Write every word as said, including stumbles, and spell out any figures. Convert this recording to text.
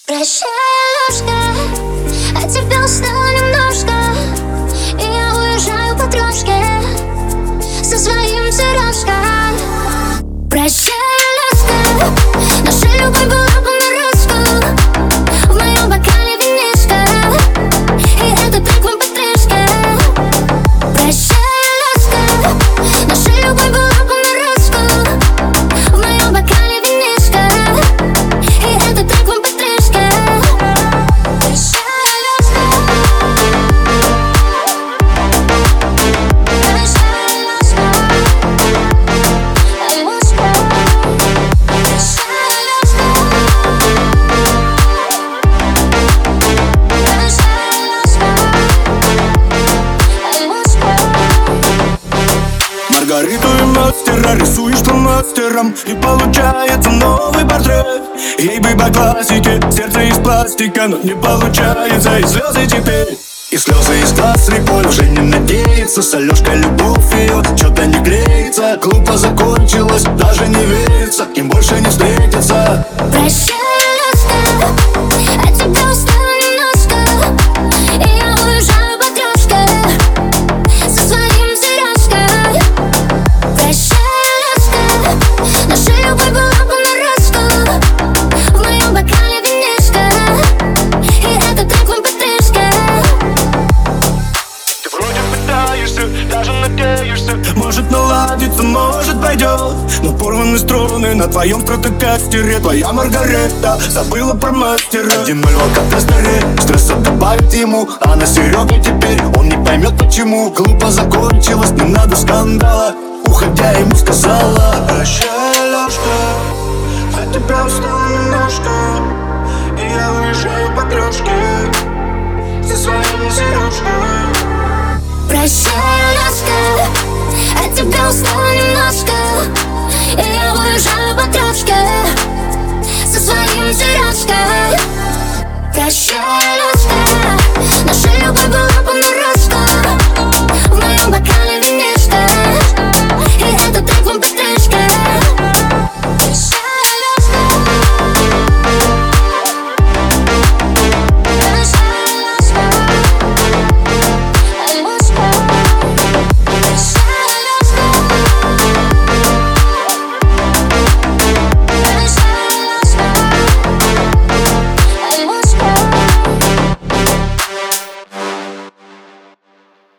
Прощай, ложка, от тебя устала немножко, и я уезжаю по трошке со своим сережкой. Прощай, ложка, наша любовь была понарошку. В моем бокале винишко, и это так вам потряска. Прощай, ложка, наша любовь была понарошку. В моем бокале винишко, и это так вам потряска. Маргариту и мастера рисуешь фломастером, и получается новый портрет. Ей бы по классике, сердце из пластика, но не получается, и слезы теперь. И слезы из глаз рекой, уже не надеется. С Алёшкой любовь ее что-то не клеится. Глупо закончилось, даже не верится, им больше не встретиться. Прощай, Алёшка, от тебя устала немножко, и я уезжаю по трошке со своим сережкой. Прощай, Алёшка, наша любовь была понарошку. В моем бокале винишко, и это так вам потряска. Ты вроде пытаешься, даже надеешься, может наладится, может пойдет. Но порваны струны на твоем протокастере. Твоя Маргарета забыла про мастера. Один ноль в алкотестере, стресса добавить ему, а на Сереге теперь он не поймет почему. Глупо закончилось, не надо скандала. Уходя ему сказала: прощай, Алёшка, за тебя устала.